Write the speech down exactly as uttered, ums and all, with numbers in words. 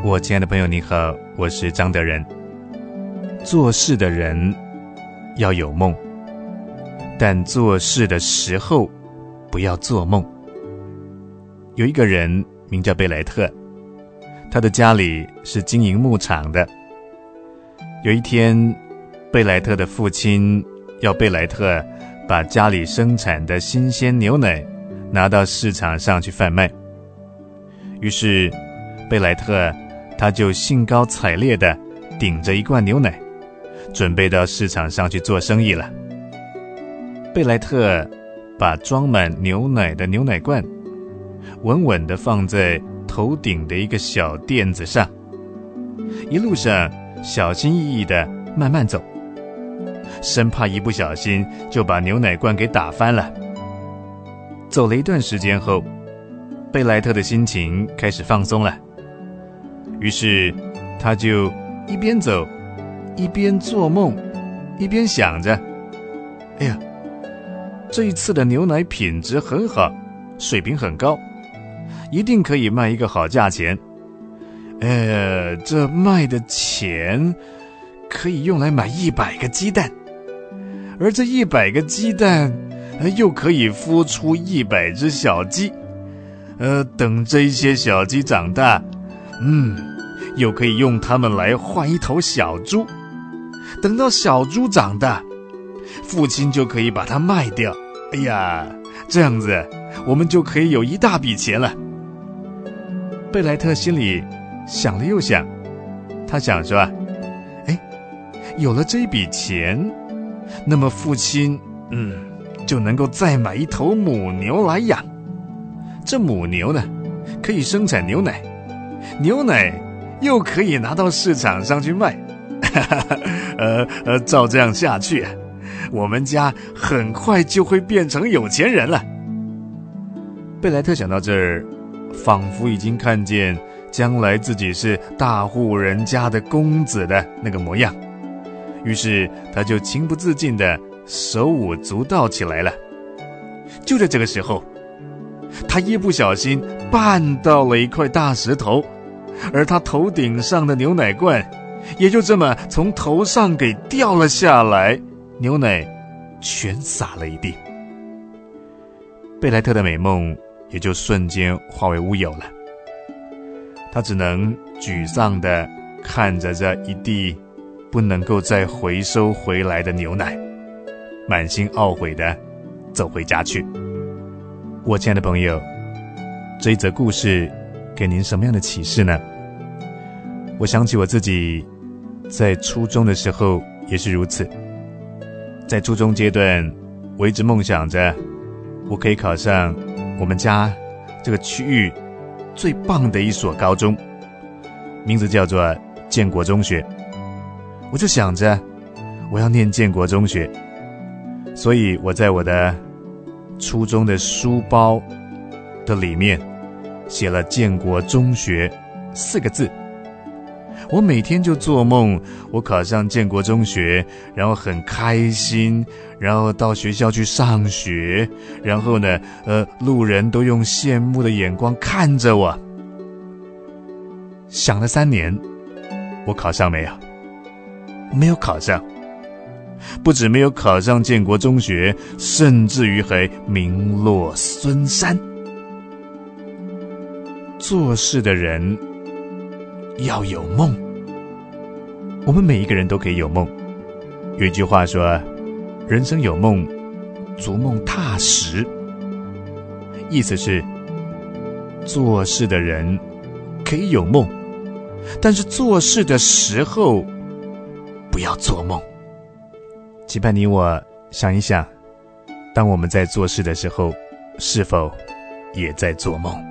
我亲爱的朋友你好，我是张德仁。做事的人要有梦，但做事的时候不要做梦。有一个人名叫贝莱特，他的家里是经营牧场的。有一天，贝莱特的父亲要贝莱特把家里生产的新鲜牛奶拿到市场上去贩卖。于是贝莱特他就兴高采烈地顶着一罐牛奶，准备到市场上去做生意了。贝莱特把装满牛奶的牛奶罐稳稳地放在头顶的一个小垫子上，一路上小心翼翼地慢慢走，生怕一不小心就把牛奶罐给打翻了。走了一段时间后，贝莱特的心情开始放松了，于是他就一边走一边做梦，一边想着，哎呀，这一次的牛奶品质很好，水平很高，一定可以卖一个好价钱。呃，这卖的钱可以用来买一百个鸡蛋，而这一百个鸡蛋又可以孵出一百只小鸡。呃，等这一些小鸡长大，嗯，又可以用它们来换一头小猪。等到小猪长大，父亲就可以把它卖掉。哎呀，这样子我们就可以有一大笔钱了。贝莱特心里想了又想，他想说，哎，有了这笔钱，那么父亲嗯就能够再买一头母牛来养。这母牛呢，可以生产牛奶，牛奶又可以拿到市场上去卖。呃呃，照这样下去，我们家很快就会变成有钱人了。贝莱特想到这儿，仿佛已经看见将来自己是大户人家的公子的那个模样，于是他就情不自禁的手舞足蹈起来了。就在这个时候，他一不小心绊到了一块大石头，而他头顶上的牛奶罐也就这么从头上给掉了下来，牛奶全洒了一地。贝莱特的美梦也就瞬间化为乌有了，他只能沮丧地看着这一地不能够再回收回来的牛奶，满心懊悔地走回家去。我亲爱的朋友，这一则故事给您什么样的启示呢？我想起我自己在初中的时候也是如此。在初中阶段，我一直梦想着我可以考上我们家这个区域最棒的一所高中，名字叫做建国中学。我就想着我要念建国中学，所以我在我的初中的书包的里面写了建国中学四个字。我每天就做梦我考上建国中学，然后很开心，然后到学校去上学，然后呢呃，路人都用羡慕的眼光看着我。想了三年，我考上没有？没有考上。不止没有考上建国中学，甚至于还名落孙山。做事的人要有梦，我们每一个人都可以有梦。有一句话说，人生有梦，逐梦踏实。意思是，做事的人可以有梦，但是做事的时候不要做梦。期盼你我想一想，当我们在做事的时候，是否也在做梦？